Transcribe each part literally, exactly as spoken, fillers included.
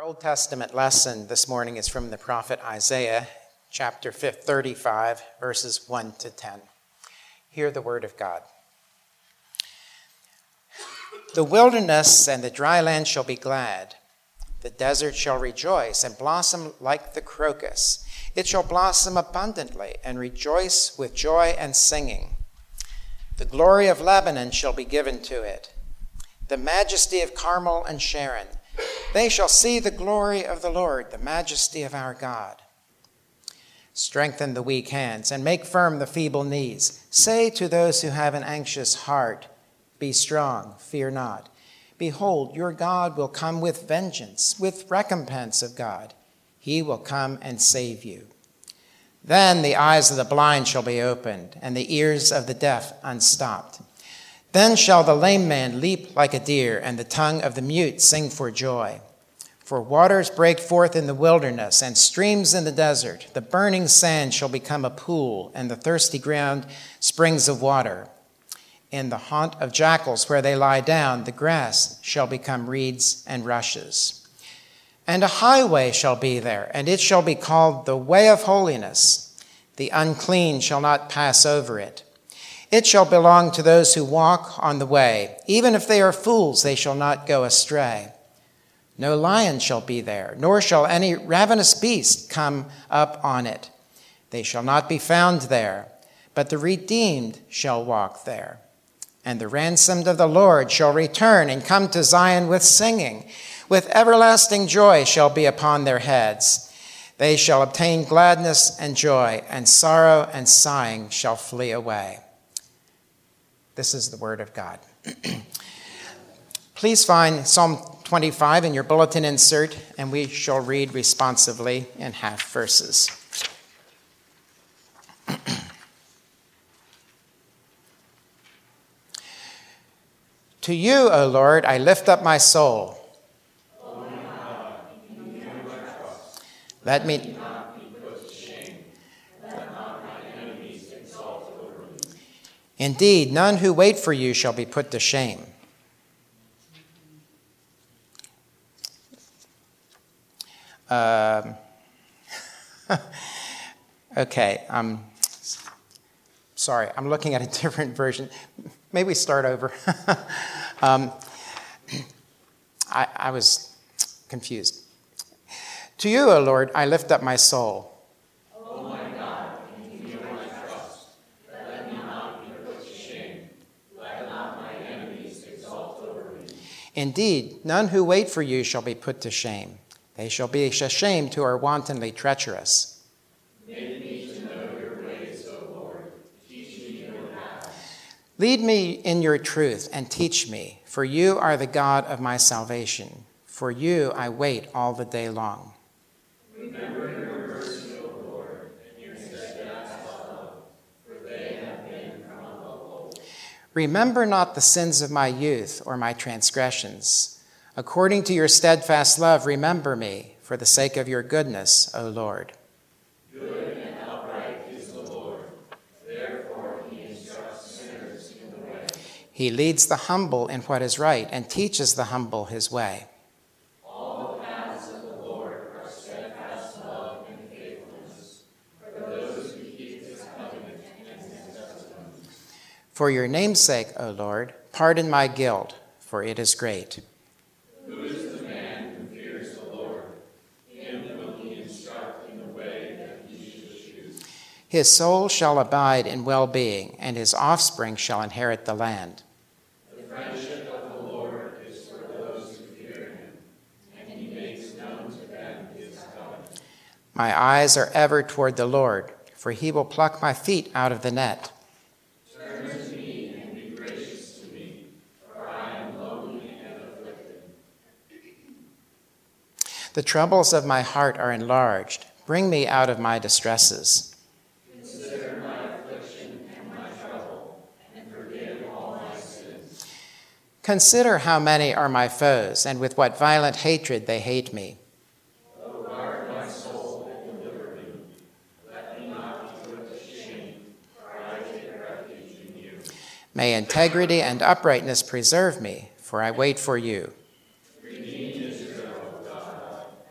Old Testament lesson this morning is from the prophet Isaiah, chapter thirty-five, verses one to ten. Hear the word of God. The wilderness and the dry land shall be glad. The desert shall rejoice and blossom like the crocus. It shall blossom abundantly and rejoice with joy and singing. The glory of Lebanon shall be given to it, the majesty of Carmel and Sharon. They shall see the glory of the Lord, the majesty of our God. Strengthen the weak hands and make firm the feeble knees. Say to those who have an anxious heart, be strong, fear not. Behold, your God will come with vengeance, with recompense of God. He will come and save you. Then the eyes of the blind shall be opened, and the ears of the deaf unstopped. Then shall the lame man leap like a deer, and the tongue of the mute sing for joy. For waters break forth in the wilderness, and streams in the desert. The burning sand shall become a pool, and the thirsty ground springs of water. In the haunt of jackals where they lie down, the grass shall become reeds and rushes. And a highway shall be there, and it shall be called the way of holiness. The unclean shall not pass over it. It shall belong to those who walk on the way. Even if they are fools, they shall not go astray. No lion shall be there, nor shall any ravenous beast come up on it. They shall not be found there, but the redeemed shall walk there. And the ransomed of the Lord shall return and come to Zion with singing. With everlasting joy shall be upon their heads. They shall obtain gladness and joy, and sorrow and sighing shall flee away. This is the word of God. Please find Psalm twenty-five in your bulletin insert, and we shall read responsively in half verses. To you, O Lord, I lift up my soul. O my God, in you I trust. Let me... Let me not be put to shame. Let not my enemies exalt over me. Indeed, none who wait for you shall be put to shame. Um, okay, I'm sorry, I'm looking at a different version. Maybe we start over. um, I, I was confused. To you, O Lord, I lift up my soul. O my God, in you I trust. Let me not be put to shame. Let not my enemies exalt over me. Indeed, none who wait for you shall be put to shame. They shall be ashamed who are wantonly treacherous. Make me to know your ways, O Lord. Teach me your paths. Lead me in your truth and teach me, for you are the God of my salvation. For you I wait all the day long. Remember your mercy, O Lord, and your steadfast love, for they have been from of old. Remember not the sins of my youth or my transgressions. According to your steadfast love, remember me, for the sake of your goodness, O Lord. Good and upright is the Lord. Therefore he instructs sinners in the way. He leads the humble in what is right and teaches the humble his way. All the paths of the Lord are steadfast love and faithfulness for those who keep his covenant and his testimonies. For your name's sake, O Lord, pardon my guilt, for it is great. Who is the man who fears the Lord? Him will he instruct in the way that he should choose. His soul shall abide in well-being, and his offspring shall inherit the land. The friendship of the Lord is for those who fear him, and he makes known to them his covenant. My eyes are ever toward the Lord, for he will pluck my feet out of the net. Turn to me and be gracious to me, for I am lonely and afflicted. The troubles of my heart are enlarged. Bring me out of my distresses. Consider my affliction and my trouble, and forgive all my sins. Consider how many are my foes, and with what violent hatred they hate me. O guard my soul and deliver me. Let me not be put to shame, for I take refuge in you. May integrity and uprightness preserve me, for I wait for you. Redeem Israel, O God,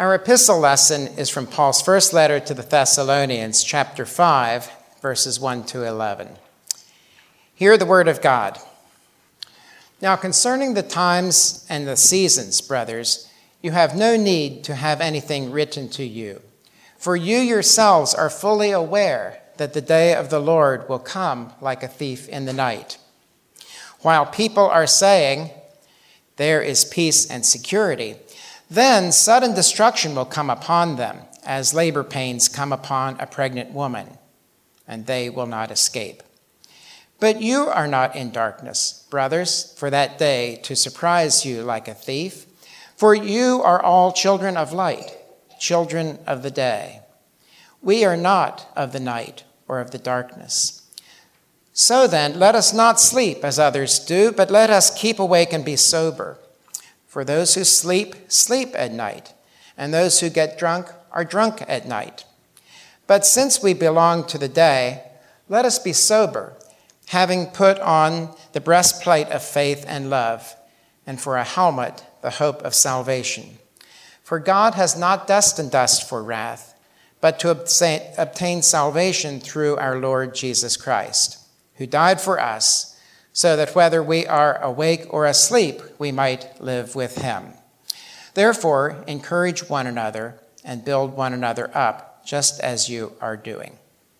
Our epistle lesson is from Paul's first letter to the Thessalonians, chapter five, verses one to eleven. Hear the word of God. Now, concerning the times and the seasons, brothers, you have no need to have anything written to you, for you yourselves are fully aware that the day of the Lord will come like a thief in the night. While people are saying, there is peace and security, then sudden destruction will come upon them, as labor pains come upon a pregnant woman, and they will not escape. But you are not in darkness, brothers, for that day to surprise you like a thief, for you are all children of light, children of the day. We are not of the night or of the darkness. So then, let us not sleep as others do, but let us keep awake and be sober. For those who sleep, sleep at night, and those who get drunk are drunk at night. But since we belong to the day, let us be sober, having put on the breastplate of faith and love, and for a helmet, the hope of salvation. For God has not destined us for wrath, but to obtain salvation through our Lord Jesus Christ, who died for us, so that whether we are awake or asleep, we might live with him. Therefore, encourage one another and build one another up, just as you are doing.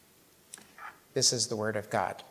This is the word of God.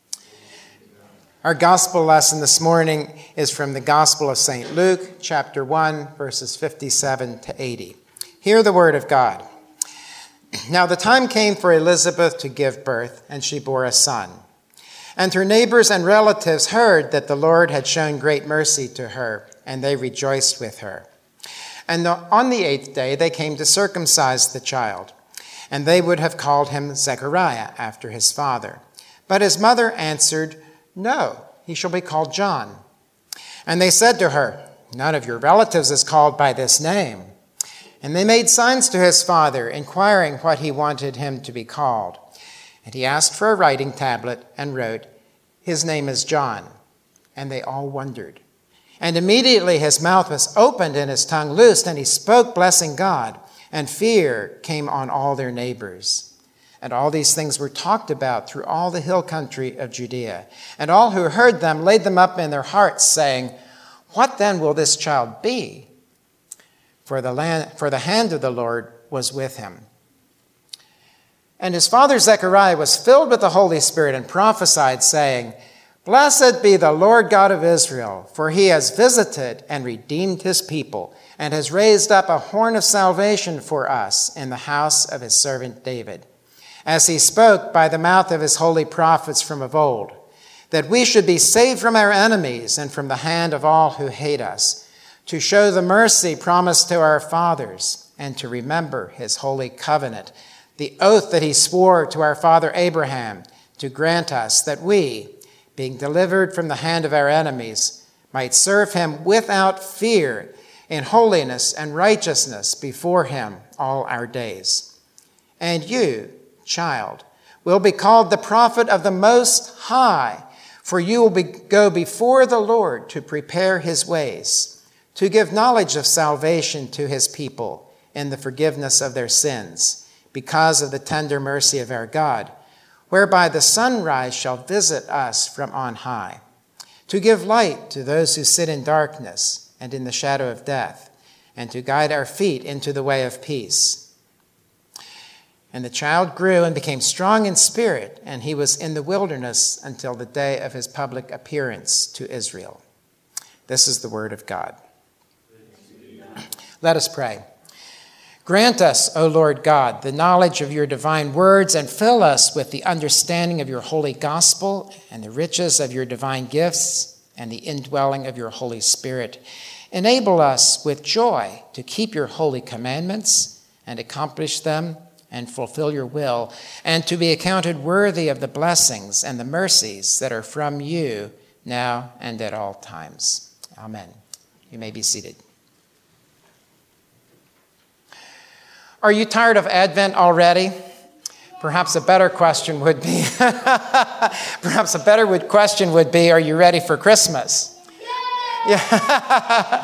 Our gospel lesson this morning is from the Gospel of Saint Luke, chapter one, verses fifty-seven to eighty. Hear the word of God. Now the time came for Elizabeth to give birth, and she bore a son. And her neighbors and relatives heard that the Lord had shown great mercy to her, and they rejoiced with her. And on the eighth day they came to circumcise the child, and they would have called him Zechariah after his father. But his mother answered, No, he shall be called John. And they said to her, None of your relatives is called by this name. And they made signs to his father, inquiring what he wanted him to be called. And he asked for a writing tablet and wrote, His name is John. And they all wondered. And immediately his mouth was opened and his tongue loosed, and he spoke, blessing God. And fear came on all their neighbors. And all these things were talked about through all the hill country of Judea. And all who heard them laid them up in their hearts, saying, What then will this child be? For the, land, for the hand of the Lord was with him. And his father Zechariah was filled with the Holy Spirit and prophesied, saying, Blessed be the Lord God of Israel, for he has visited and redeemed his people, and has raised up a horn of salvation for us in the house of his servant David, as he spoke by the mouth of his holy prophets from of old, that we should be saved from our enemies and from the hand of all who hate us, to show the mercy promised to our fathers, and to remember his holy covenant, the oath that he swore to our father Abraham, to grant us that we, being delivered from the hand of our enemies, might serve him without fear in holiness and righteousness before him all our days. And you, child, will be called the prophet of the Most High, for you will be, go before the Lord to prepare his ways, to give knowledge of salvation to his people in the forgiveness of their sins, because of the tender mercy of our God, whereby the sunrise shall visit us from on high, to give light to those who sit in darkness and in the shadow of death, and to guide our feet into the way of peace. And the child grew and became strong in spirit, and he was in the wilderness until the day of his public appearance to Israel. This is the word of God. Let us pray. Grant us, O Lord God, the knowledge of your divine words, and fill us with the understanding of your holy gospel and the riches of your divine gifts and the indwelling of your Holy Spirit. Enable us with joy to keep your holy commandments and accomplish them and fulfill your will, and to be accounted worthy of the blessings and the mercies that are from you now and at all times. Amen. You may be seated. Are you tired of Advent already? Perhaps a better question would be, perhaps a better would question would be, are you ready for Christmas? Yeah.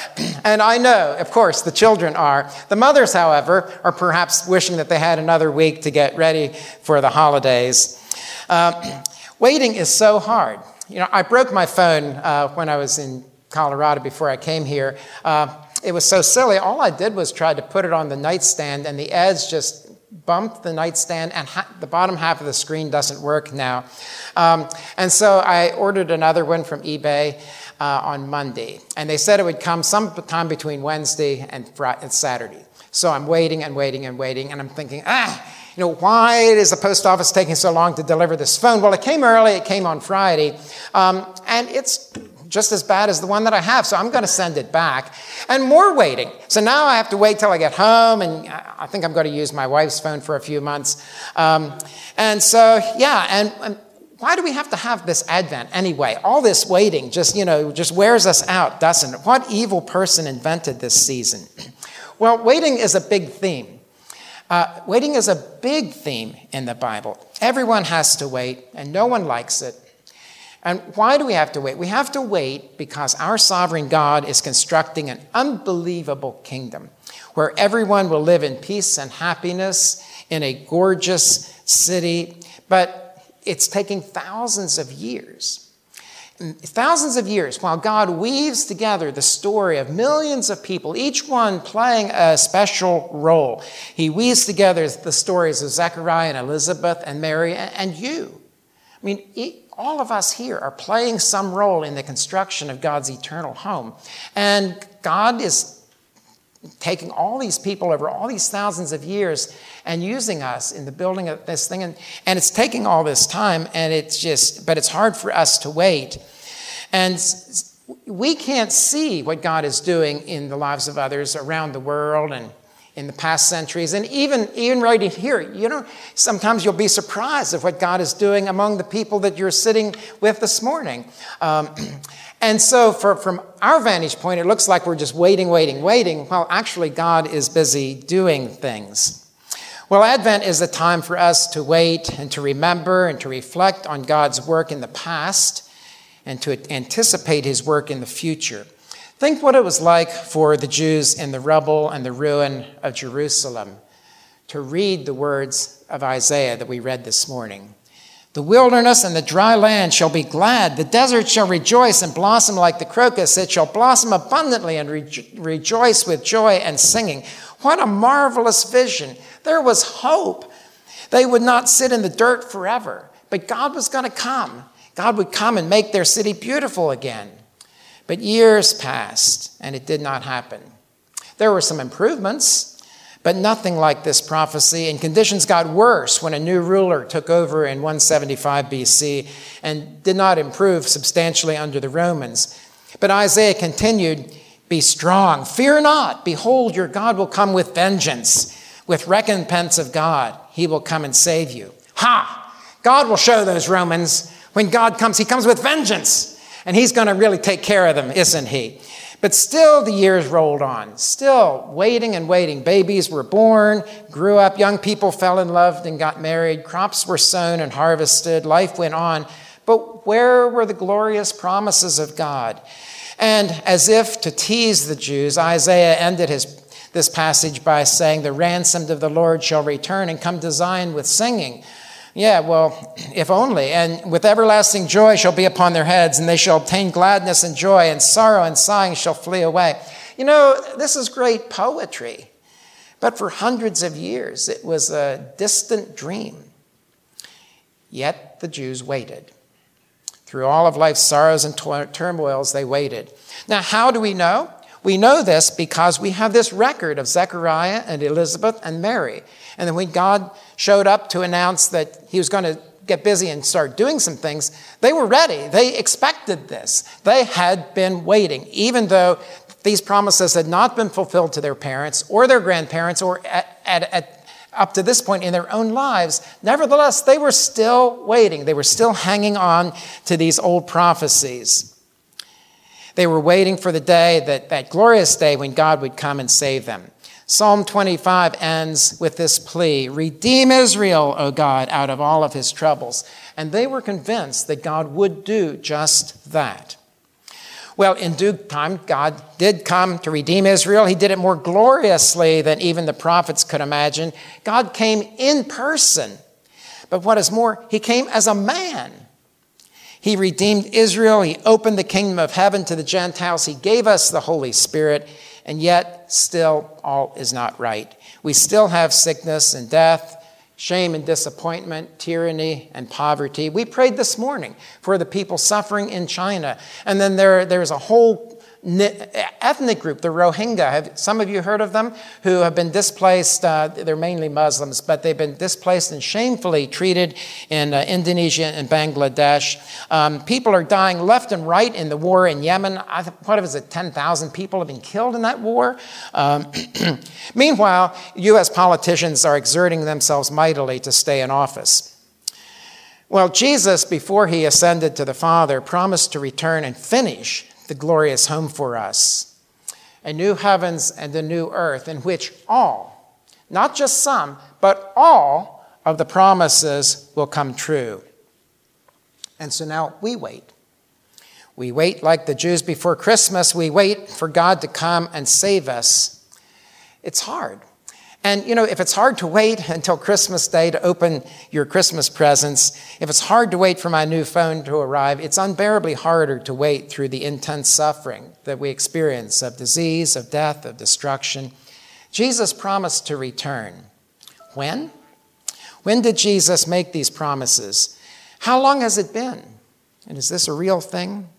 and I know, of course, the children are. The mothers, however, are perhaps wishing that they had another week to get ready for the holidays. Uh, waiting is so hard. You know, I broke my phone uh, when I was in Colorado before I came here. Uh, it was so silly. All I did was try to put it on the nightstand, and the edge just bumped the nightstand, and ha- the bottom half of the screen doesn't work now. Um, and so I ordered another one from eBay uh, on Monday, and they said it would come sometime between Wednesday and, Friday, and Saturday. So I'm waiting and waiting and waiting, and I'm thinking, ah, you know, why is the post office taking so long to deliver this phone? Well, it came early. It came on Friday, um, and it's just as bad as the one that I have, so I'm going to send it back. And more waiting. So now I have to wait till I get home, and I think I'm going to use my wife's phone for a few months. Um, and so, yeah, and, and why do we have to have this Advent anyway? All this waiting just, you know, just wears us out, doesn't it? What evil person invented this season? Well, waiting is a big theme. Uh, waiting is a big theme in the Bible. Everyone has to wait, and no one likes it. And why do we have to wait? We have to wait because our sovereign God is constructing an unbelievable kingdom where everyone will live in peace and happiness in a gorgeous city, but it's taking thousands of years. Thousands of years while God weaves together the story of millions of people, each one playing a special role. He weaves together the stories of Zechariah and Elizabeth and Mary and you. I mean, all of us here are playing some role in the construction of God's eternal home. And God is taking all these people over all these thousands of years and using us in the building of this thing. And, and it's taking all this time, and it's just, but it's hard for us to wait. And we can't see what God is doing in the lives of others around the world and in the past centuries, and even, even right here, you know, sometimes you'll be surprised at what God is doing among the people that you're sitting with this morning. Um, and so for, from our vantage point, it looks like we're just waiting, waiting, waiting. Well, actually, God is busy doing things. Well, Advent is a time for us to wait and to remember and to reflect on God's work in the past and to anticipate his work in the future. Think what it was like for the Jews in the rubble and the ruin of Jerusalem to read the words of Isaiah that we read this morning. The wilderness and the dry land shall be glad. The desert shall rejoice and blossom like the crocus. It shall blossom abundantly and re- rejoice with joy and singing. What a marvelous vision. There was hope. They would not sit in the dirt forever, but God was going to come. God would come and make their city beautiful again. But years passed, and it did not happen. There were some improvements, but nothing like this prophecy, and conditions got worse when a new ruler took over in one seventy-five B C and did not improve substantially under the Romans. But Isaiah continued, "Be strong, fear not. Behold, your God will come with vengeance, with recompense of God. He will come and save you." Ha! God will show those Romans. When God comes, he comes with vengeance. And he's going to really take care of them, isn't he? But still the years rolled on, still waiting and waiting. Babies were born, grew up, young people fell in love and got married. Crops were sown and harvested. Life went on. But where were the glorious promises of God? And as if to tease the Jews, Isaiah ended his, this passage by saying, "The ransomed of the Lord shall return and come to Zion with singing." Yeah, well, if only. "And with everlasting joy shall be upon their heads, and they shall obtain gladness and joy, and sorrow and sighing shall flee away." You know, this is great poetry. But for hundreds of years, it was a distant dream. Yet the Jews waited. Through all of life's sorrows and turmoils, they waited. Now, how do we know? We know this because we have this record of Zechariah and Elizabeth and Mary. And then when God showed up to announce that he was going to get busy and start doing some things, they were ready. They expected this. They had been waiting, even though these promises had not been fulfilled to their parents or their grandparents or at, at, at, up to this point in their own lives. Nevertheless, they were still waiting. They were still hanging on to these old prophecies. They were waiting for the day, that, that glorious day when God would come and save them. Psalm twenty-five ends with this plea, "Redeem Israel, O God, out of all of his troubles." And they were convinced that God would do just that. Well, in due time, God did come to redeem Israel. He did it more gloriously than even the prophets could imagine. God came in person. But what is more, he came as a man. He redeemed Israel. He opened the kingdom of heaven to the Gentiles. He gave us the Holy Spirit. And yet, still, all is not right. We still have sickness and death, shame and disappointment, tyranny and poverty. We prayed this morning for the people suffering in China. And then there, there's a whole ethnic group, the Rohingya. Have some of you heard of them? Who have been displaced. Uh, they're mainly Muslims, but they've been displaced and shamefully treated in uh, Indonesia and Bangladesh. Um, people are dying left and right in the war in Yemen. I th- what is it, ten thousand people have been killed in that war? Um, meanwhile, U S politicians are exerting themselves mightily to stay in office. Well, Jesus, before he ascended to the Father, promised to return and finish the glorious home for us, a new heavens and a new earth in which all, not just some, but all of the promises will come true. And so now we wait. We wait like the Jews before Christmas. We wait for God to come and save us. It's hard. And, you know, if it's hard to wait until Christmas Day to open your Christmas presents, if it's hard to wait for my new phone to arrive, it's unbearably harder to wait through the intense suffering that we experience of disease, of death, of destruction. Jesus promised to return. When? When did Jesus make these promises? How long has it been? And is this a real thing?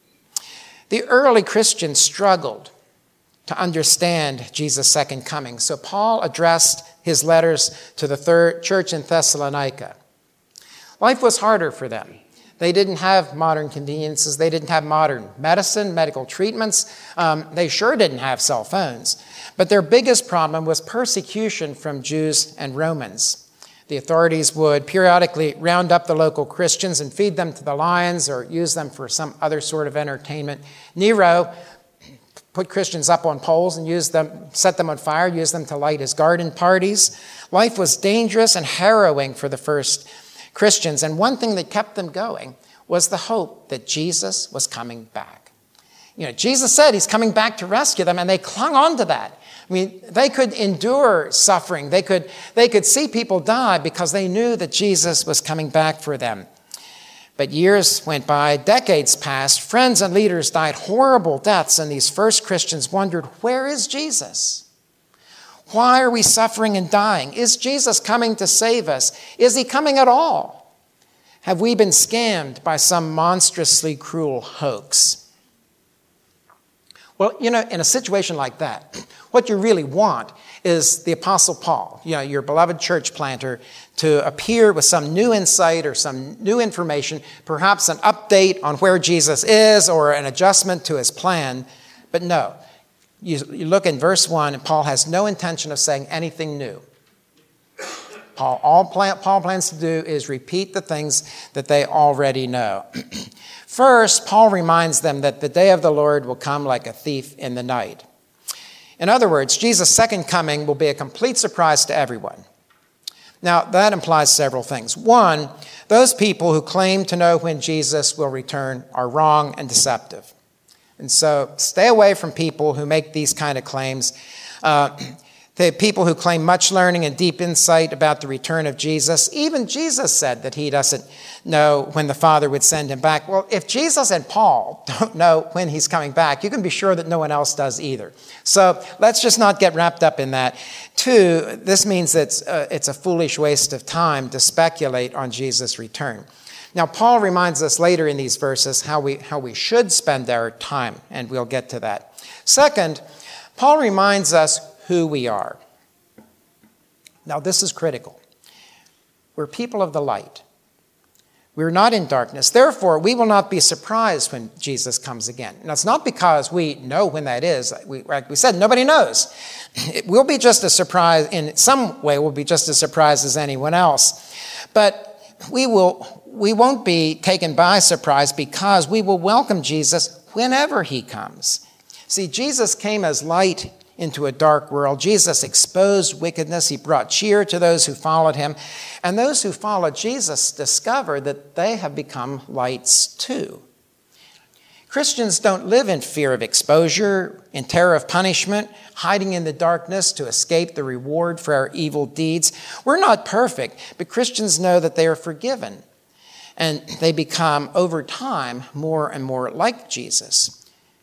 The early Christians struggled to understand Jesus' second coming. So Paul addressed his letters to the third church in Thessalonica. Life was harder for them. They didn't have modern conveniences. They didn't have modern medicine, medical treatments. Um, they sure didn't have cell phones. But their biggest problem was persecution from Jews and Romans. The authorities would periodically round up the local Christians and feed them to the lions or use them for some other sort of entertainment. Nero put Christians up on poles and used them, set them on fire, used them to light his garden parties. Life was dangerous and harrowing for the first Christians. And one thing that kept them going was the hope that Jesus was coming back. You know, Jesus said he's coming back to rescue them, and they clung on to that. I mean, they could endure suffering. They could, they could see people die because they knew that Jesus was coming back for them. But years went by, decades passed, friends and leaders died horrible deaths, and these first Christians wondered, where is Jesus? Why are we suffering and dying? Is Jesus coming to save us? Is he coming at all? Have we been scammed by some monstrously cruel hoax? Well, you know, in a situation like that, what you really want is the Apostle Paul, you know, your beloved church planter, to appear with some new insight or some new information, perhaps an update on where Jesus is or an adjustment to his plan. But no, you, you look in verse one, and Paul has no intention of saying anything new. Paul, all plan, Paul plans to do is repeat the things that they already know. First, Paul reminds them that the day of the Lord will come like a thief in the night. In other words, Jesus' second coming will be a complete surprise to everyone. Now, that implies several things. One, those people who claim to know when Jesus will return are wrong and deceptive. And so stay away from people who make these kind of claims. Uh, the people who claim much learning and deep insight about the return of Jesus. Even Jesus said that he doesn't know when the Father would send him back. Well, if Jesus and Paul don't know when he's coming back, you can be sure that no one else does either. So let's just not get wrapped up in that. Two, this means that it's, uh, it's a foolish waste of time to speculate on Jesus' return. Now, Paul reminds us later in these verses how we, how we should spend our time, and we'll get to that. Second, Paul reminds us who we are. Now, this is critical. We're people of the light. We're not in darkness. Therefore, we will not be surprised when Jesus comes again. And it's not because we know when that is. We, like we said, nobody knows. It will be just as surprised, in some way, we'll be just as surprised as anyone else. But we will, we won't be taken by surprise because we will welcome Jesus whenever he comes. See, Jesus came as light into a dark world. Jesus exposed wickedness. He brought cheer to those who followed him. And those who followed Jesus discovered that they have become lights too. Christians don't live in fear of exposure, in terror of punishment, hiding in the darkness to escape the reward for our evil deeds. We're not perfect, but Christians know that they are forgiven, and they become, over time, more and more like Jesus.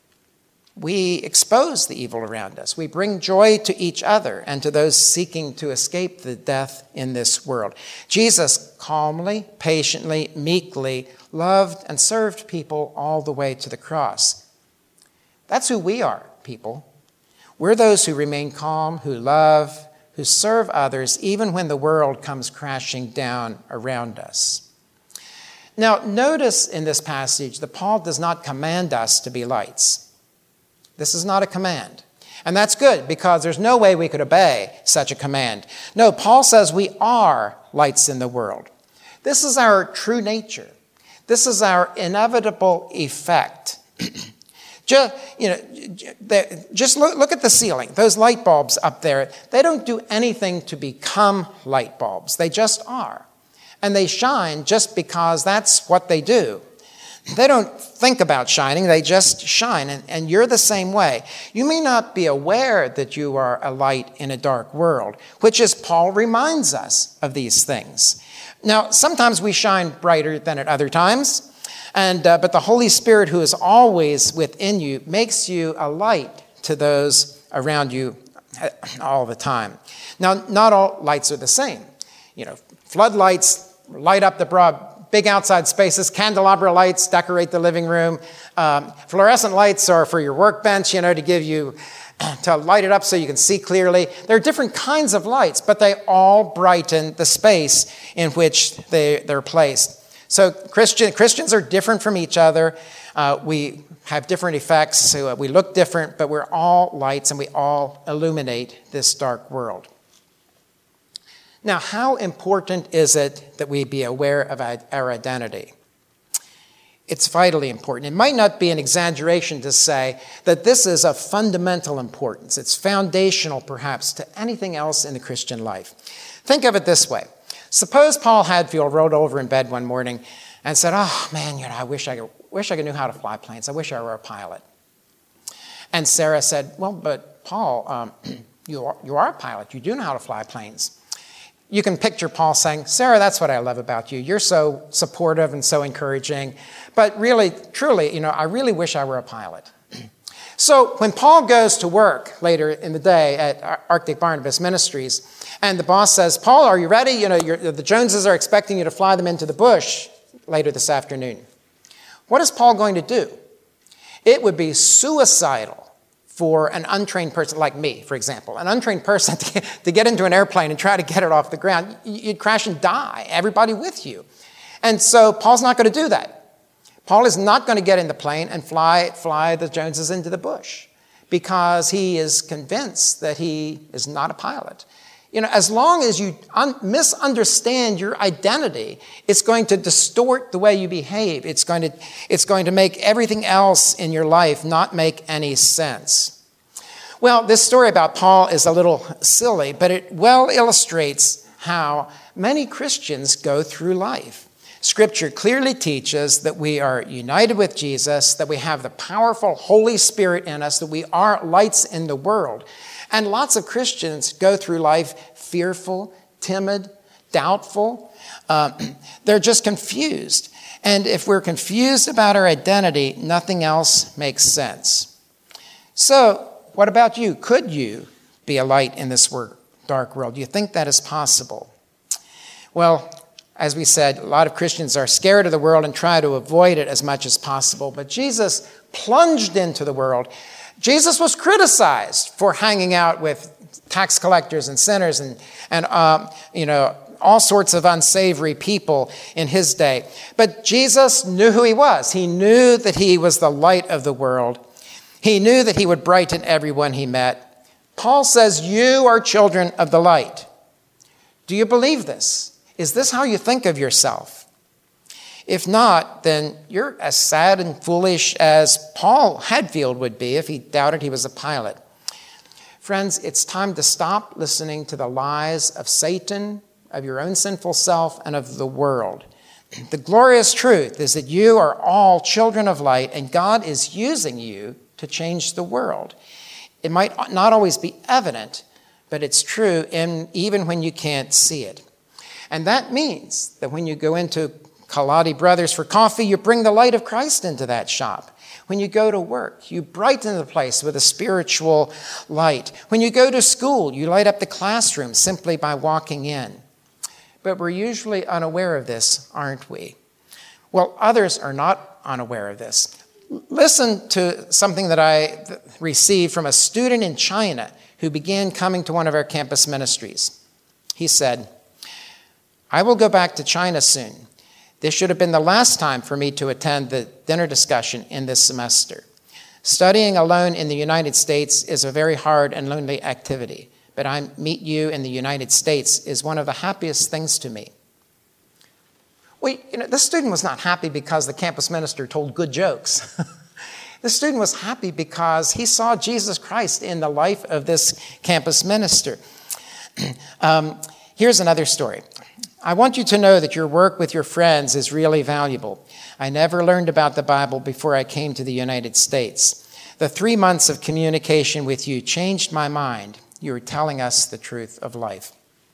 We expose the evil around us. We bring joy to each other and to those seeking to escape the death in this world. Jesus calmly, patiently, meekly loved and served people all the way to the cross. That's who we are, people. We're those who remain calm, who love, who serve others, even when the world comes crashing down around us. Now, notice in this passage that Paul does not command us to be lights. This is not a command. And that's good, because there's no way we could obey such a command. No, Paul says we are lights in the world. This is our true nature. This is our inevitable effect. just, you know, just look, look at the ceiling. Those light bulbs up there, they don't do anything to become light bulbs. They just are. And they shine just because that's what they do. They don't think about shining, they just shine, and, and you're the same way. You may not be aware that you are a light in a dark world, which is Paul reminds us of these things. Now, sometimes we shine brighter than at other times, and uh, but the Holy Spirit, who is always within you, makes you a light to those around you all the time. Now, not all lights are the same. You know, floodlights light up the broad big outside spaces. Candelabra lights decorate the living room. Um, fluorescent lights are for your workbench, you know, to give you, to light it up so you can see clearly. There are different kinds of lights, but they all brighten the space in which they, they're placed. So Christian, Christians are different from each other. Uh, we have different effects. So we look different, but we're all lights and we all illuminate this dark world. Now, how important is it that we be aware of our identity? It's vitally important. It might not be an exaggeration to say that this is of fundamental importance. It's foundational, perhaps, to anything else in the Christian life. Think of it this way. Suppose Paul Hadfield rolled over in bed one morning and said, oh, man, you know, I wish I could, wish I knew how to fly planes. I wish I were a pilot. And Sarah said, well, but Paul, um, you, are, you are a pilot. You do know how to fly planes. You can picture Paul saying, Sarah, that's what I love about you. You're so supportive and so encouraging. But really, truly, you know, I really wish I were a pilot. So when Paul goes to work later in the day at Arctic Barnabas Ministries, and the boss says, Paul, are you ready? You know, you're, the Joneses are expecting you to fly them into the bush later this afternoon. What is Paul going to do? It would be suicidal for an untrained person like me, for example. An untrained person to get, to get into an airplane and try to get it off the ground, you'd crash and die, everybody with you. And so Paul's not going to do that. Paul is not going to get in the plane and fly, fly the Joneses into the bush because he is convinced that he is not a pilot. You know, as long as you un- misunderstand your identity, it's going to distort the way you behave. It's going to, it's going to make everything else in your life not make any sense. Well, this story about Paul is a little silly, but it well illustrates how many Christians go through life. Scripture clearly teaches that we are united with Jesus, that we have the powerful Holy Spirit in us, that we are lights in the world. And lots of Christians go through life fearful, timid, doubtful. Um, they're just confused. And if we're confused about our identity, nothing else makes sense. So, what about you? Could you be a light in this dark world? Do you think that is possible? Well, as we said, a lot of Christians are scared of the world and try to avoid it as much as possible. But Jesus plunged into the world. Jesus was criticized for hanging out with tax collectors and sinners and, and um, you know, all sorts of unsavory people in his day. But Jesus knew who he was. He knew that he was the light of the world. He knew that he would brighten everyone he met. Paul says, you are children of the light. Do you believe this? Is this how you think of yourself? If not, then you're as sad and foolish as Paul Hadfield would be if he doubted he was a pilot. Friends, it's time to stop listening to the lies of Satan, of your own sinful self, and of the world. The glorious truth is that you are all children of light, and God is using you to change the world. It might not always be evident, but it's true in, even when you can't see it. And that means that when you go into Kaladi Brothers for coffee, you bring the light of Christ into that shop. When you go to work, you brighten the place with a spiritual light. When you go to school, you light up the classroom simply by walking in. But we're usually unaware of this, aren't we? Well, others are not unaware of this. Listen to something that I received from a student in China who began coming to one of our campus ministries. He said, "I will go back to China soon. This should have been the last time for me to attend the dinner discussion in this semester. Studying alone in the United States is a very hard and lonely activity. But I meet you in the United States is one of the happiest things to me." Well, you know, this student was not happy because the campus minister told good jokes. The student was happy because he saw Jesus Christ in the life of this campus minister. um, here's another story. "I want you to know that your work with your friends is really valuable. I never learned about the Bible before I came to the United States. The three months of communication with you changed my mind. You are telling us the truth of life."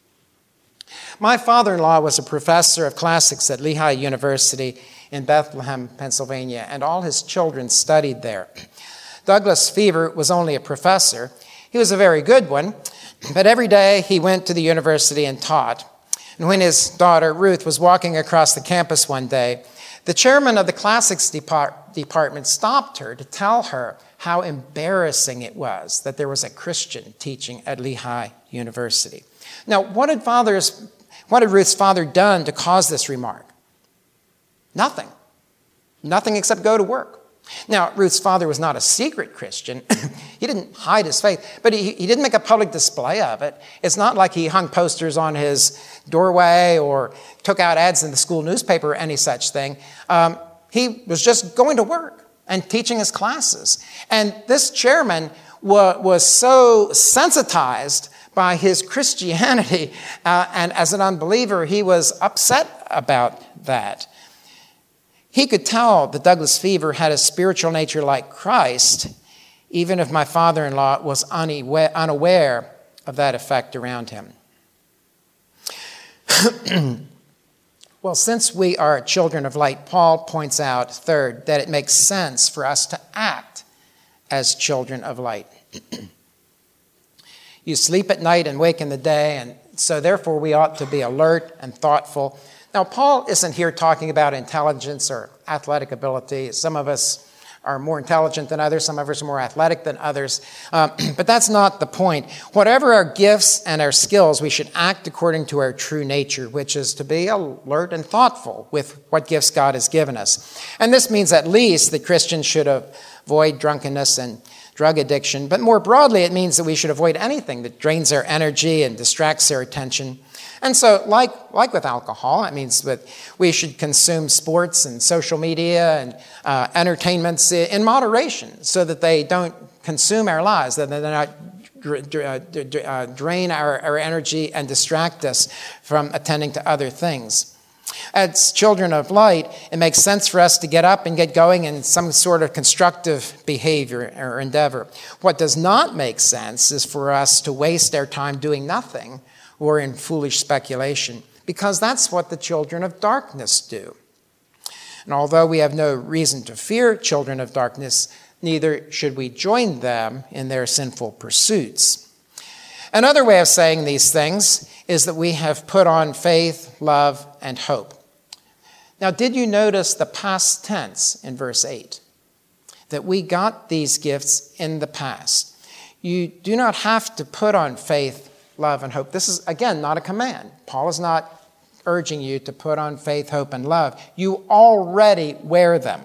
My father-in-law was a professor of classics at Lehigh University in Bethlehem, Pennsylvania, and all his children studied there. Douglas Fever was only a professor. He was a very good one, but every day he went to the university and taught. And when his daughter, Ruth, was walking across the campus one day, the chairman of the classics depart- department stopped her to tell her how embarrassing it was that there was a Christian teaching at Lehigh University. Now, what had, father's, what had Ruth's father done to cause this remark? Nothing. Nothing except go to work. Now, Ruth's father was not a secret Christian. He didn't hide his faith, but he, he didn't make a public display of it. It's not like he hung posters on his doorway or took out ads in the school newspaper or any such thing. Um, he was just going to work and teaching his classes. And this chairman wa- was so sensitized by his Christianity, uh, and as an unbeliever, he was upset about that. He could tell that Douglas Fever had a spiritual nature like Christ, even if my father-in-law was unaware, unaware of that effect around him. Well, since we are children of light, Paul points out, third, that it makes sense for us to act as children of light. You sleep at night and wake in the day, and so therefore we ought to be alert and thoughtful. Now, Paul isn't here talking about intelligence or athletic ability. Some of us are more intelligent than others. Some of us are more athletic than others. Um, but that's not the point. Whatever our gifts and our skills, we should act according to our true nature, which is to be alert and thoughtful with what gifts God has given us. And this means at least that Christians should avoid drunkenness and drug addiction. But more broadly, it means that we should avoid anything that drains our energy and distracts our attention. And so, like, like with alcohol, it means that we should consume sports and social media and uh, entertainments in moderation so that they don't consume our lives, that they're not uh, drain our, our energy and distract us from attending to other things. As children of light, it makes sense for us to get up and get going in some sort of constructive behavior or endeavor. What does not make sense is for us to waste our time doing nothing or in foolish speculation, because that's what the children of darkness do. And although we have no reason to fear children of darkness, neither should we join them in their sinful pursuits. Another way of saying these things is that we have put on faith, love, and hope. Now, did you notice the past tense in verse eight? That we got these gifts in the past. You do not have to put on faith, love, and hope. This is, again, not a command. Paul is not urging you to put on faith, hope, and love. You already wear them.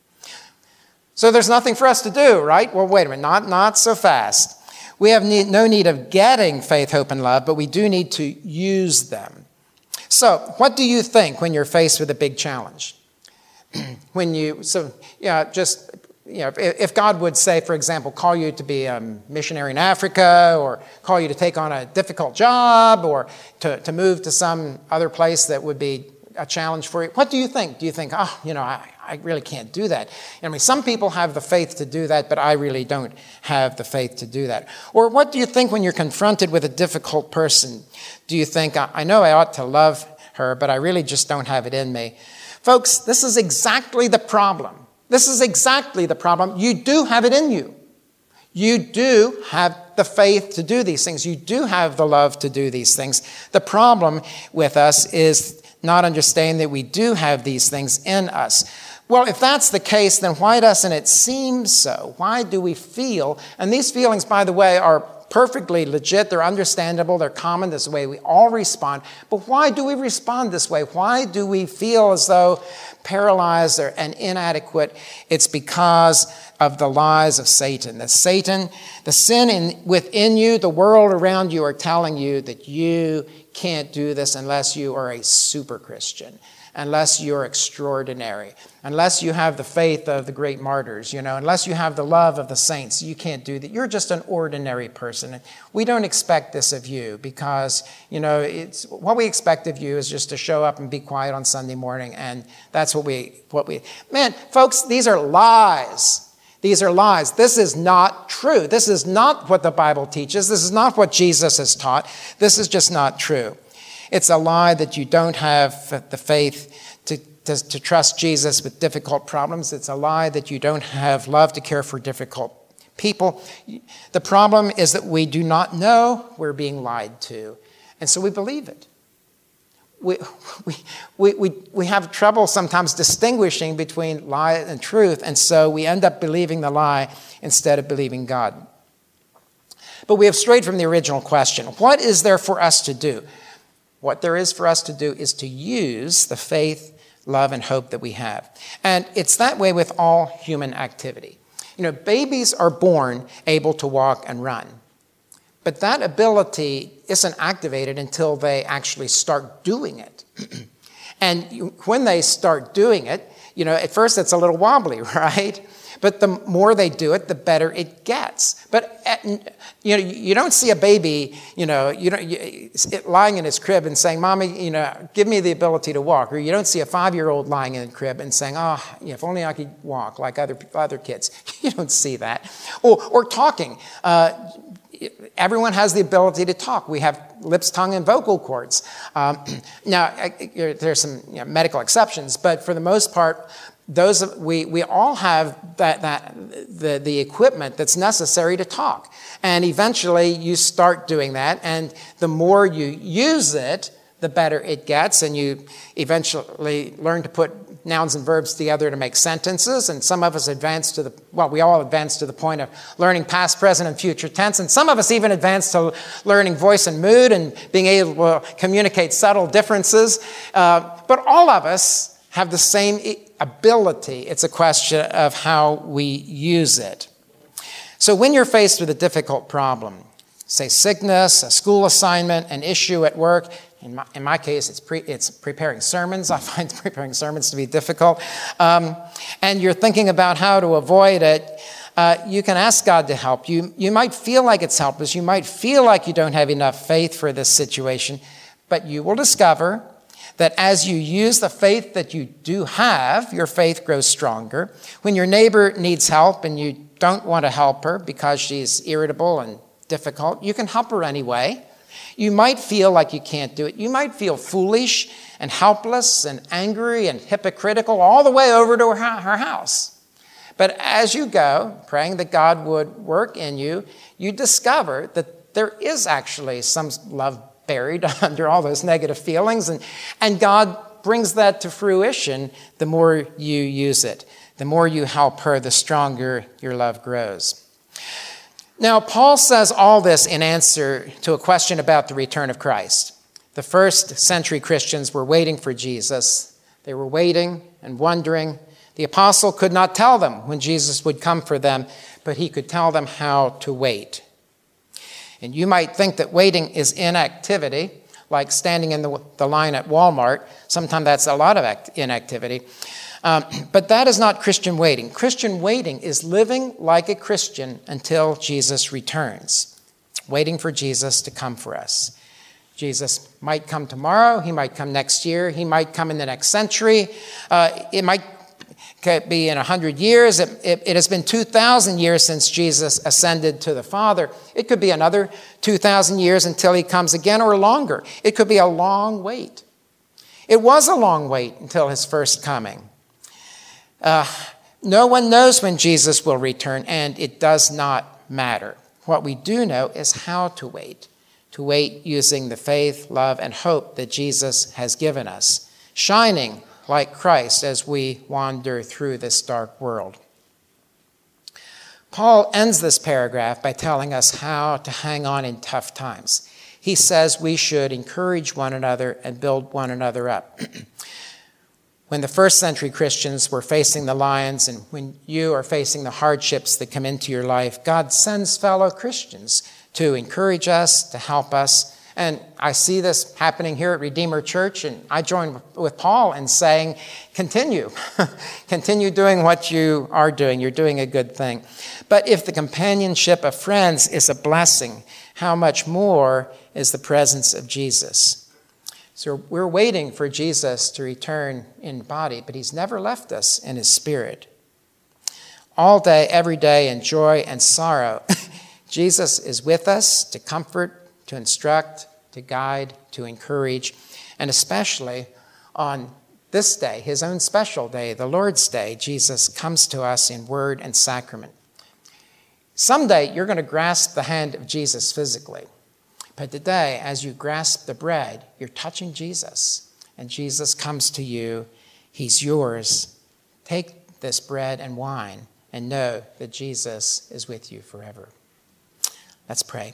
So there's nothing for us to do, right? Well, wait a minute, not, not so fast. We have need, no need of getting faith, hope, and love, but we do need to use them. So what do you think when you're faced with a big challenge? when you, so, yeah, just... You know, if God would say, for example, call you to be a missionary in Africa, or call you to take on a difficult job, or to, to move to some other place that would be a challenge for you. What do you think? Do you think, oh, you know, I, I really can't do that? I mean, some people have the faith to do that, but I really don't have the faith to do that. Or what do you think when you're confronted with a difficult person? Do you think, I know I ought to love her, but I really just don't have it in me? Folks, this is exactly the problem. This is exactly the problem. You do have it in you. You do have the faith to do these things. You do have the love to do these things. The problem with us is not understanding that we do have these things in us. Well, if that's the case, then why doesn't it seem so? Why do we feel? And these feelings, by the way, are perfectly legit. They're understandable. They're common. This is the way we all respond. But why do we respond this way? Why do we feel as though paralyzed or, and inadequate? It's because of the lies of Satan. The Satan, the sin in, within you, the world around you are telling you that you can't do this unless you are a super Christian, unless you're extraordinary, unless you have the faith of the great martyrs, you know, unless you have the love of the saints, you can't do that. You're just an ordinary person. And we don't expect this of you because, you know, it's what we expect of you is just to show up and be quiet on Sunday morning, and that's what we, what we, man, folks, these are lies. These are lies. This is not true. This is not what the Bible teaches. This is not what Jesus has taught. This is just not true. It's a lie that you don't have the faith to, to, to trust Jesus with difficult problems. It's a lie that you don't have love to care for difficult people. The problem is that we do not know we're being lied to, and so we believe it. We, we, we, we have trouble sometimes distinguishing between lie and truth, and so we end up believing the lie instead of believing God. But we have strayed from the original question. What is there for us to do? What there is for us to do is to use the faith, love, and hope that we have. And it's that way with all human activity. You know, babies are born able to walk and run. But that ability isn't activated until they actually start doing it. And you, when they start doing it, you know, at first it's a little wobbly, right? But the more they do it, the better it gets. But at, you know, you don't see a baby, you know, you don't you, lying in his crib and saying, "Mommy, you know, give me the ability to walk." Or you don't see a five-year-old lying in the crib and saying, "Oh, if only I could walk like other other kids." You don't see that. Or or talking. Uh, Everyone has the ability to talk. We have lips, tongue, and vocal cords. Um, now, I, there's some you know, medical exceptions, but for the most part, those we we all have that that the the equipment that's necessary to talk. And eventually, you start doing that, and the more you use it, the better it gets, and you eventually learn to put nouns and verbs together to make sentences. And some of us advance to the, well, we all advance to the point of learning past, present, and future tense. And some of us even advance to learning voice and mood and being able to communicate subtle differences. Uh, but all of us have the same ability. It's a question of how we use it. So when you're faced with a difficult problem, say sickness, a school assignment, an issue at work, In my, in my case, it's, pre, it's preparing sermons. I find preparing sermons to be difficult. Um, and you're thinking about how to avoid it. Uh, you can ask God to help you. You might feel like it's helpless. You might feel like you don't have enough faith for this situation. But you will discover that as you use the faith that you do have, your faith grows stronger. When your neighbor needs help and you don't want to help her because she's irritable and difficult, you can help her anyway. You might feel like you can't do it. You might feel foolish and helpless and angry and hypocritical all the way over to her, her house. But as you go, praying that God would work in you, you discover that there is actually some love buried under all those negative feelings, and, and God brings that to fruition the more you use it. The more you help her, the stronger your love grows. Now, Paul says all this in answer to a question about the return of Christ. The first century Christians were waiting for Jesus. They were waiting and wondering. The apostle could not tell them when Jesus would come for them, but he could tell them how to wait. And you might think that waiting is inactivity, like standing in the, the line at Walmart. Sometimes that's a lot of act, inactivity. Um, but that is not Christian waiting. Christian waiting is living like a Christian until Jesus returns, waiting for Jesus to come for us. Jesus might come tomorrow. He might come next year. He might come in the next century. Uh, it might be in one hundred years. It, it, it has been two thousand years since Jesus ascended to the Father. It could be another two thousand years until he comes again, or longer. It could be a long wait. It was a long wait until his first coming. Uh, no one knows when Jesus will return, and it does not matter. What we do know is how to wait, to wait using the faith, love, and hope that Jesus has given us, shining like Christ as we wander through this dark world. Paul ends this paragraph by telling us how to hang on in tough times. He says we should encourage one another and build one another up. When the first century Christians were facing the lions, and when you are facing the hardships that come into your life, God sends fellow Christians to encourage us, to help us. And I see this happening here at Redeemer Church, and I join with Paul in saying, continue. Continue doing what you are doing. You're doing a good thing. But if the companionship of friends is a blessing, how much more is the presence of Jesus? So we're waiting for Jesus to return in body, but he's never left us in his spirit. All day, every day, in joy and sorrow, Jesus is with us to comfort, to instruct, to guide, to encourage, and especially on this day, his own special day, the Lord's Day, Jesus comes to us in word and sacrament. Someday, you're going to grasp the hand of Jesus physically. But today, as you grasp the bread, you're touching Jesus. And Jesus comes to you. He's yours. Take this bread and wine and know that Jesus is with you forever. Let's pray.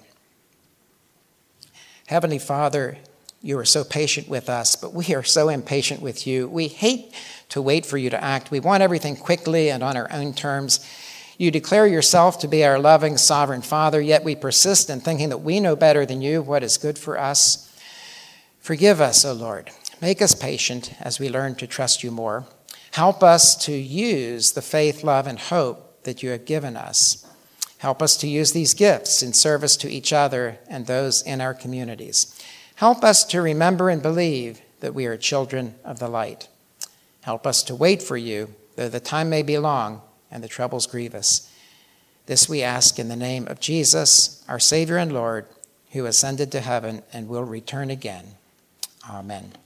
Heavenly Father, you are so patient with us, but we are so impatient with you. We hate to wait for you to act. We want everything quickly and on our own terms. You declare yourself to be our loving, sovereign Father, yet we persist in thinking that we know better than you what is good for us. Forgive us, O Lord. Make us patient as we learn to trust you more. Help us to use the faith, love, and hope that you have given us. Help us to use these gifts in service to each other and those in our communities. Help us to remember and believe that we are children of the light. Help us to wait for you, though the time may be long and the troubles grievous. This we ask in the name of Jesus, our Savior and Lord, who ascended to heaven and will return again. Amen.